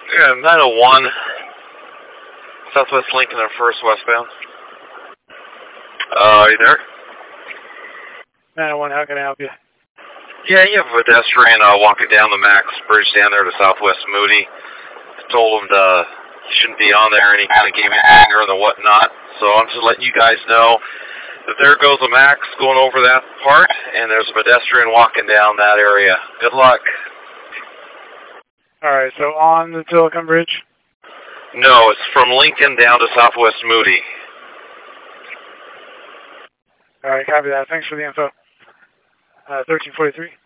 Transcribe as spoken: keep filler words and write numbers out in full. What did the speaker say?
Yeah, nine oh one. Southwest Lincoln and First westbound. Uh, are you there? nine oh one, how can I help you? Yeah, you have a pedestrian uh, walking down the Max Bridge down there to Southwest Moody. I told him to, he shouldn't be on there, and he kind of gave me a hanger and the whatnot. So I'm just letting you guys know that there goes a Max going over that part, and there's a pedestrian walking down that area. Good luck. All right, so on the Silicon Bridge? No, it's from Lincoln down to Southwest Moody. All right, copy that. Thanks for the info. Uh, thirteen forty-three.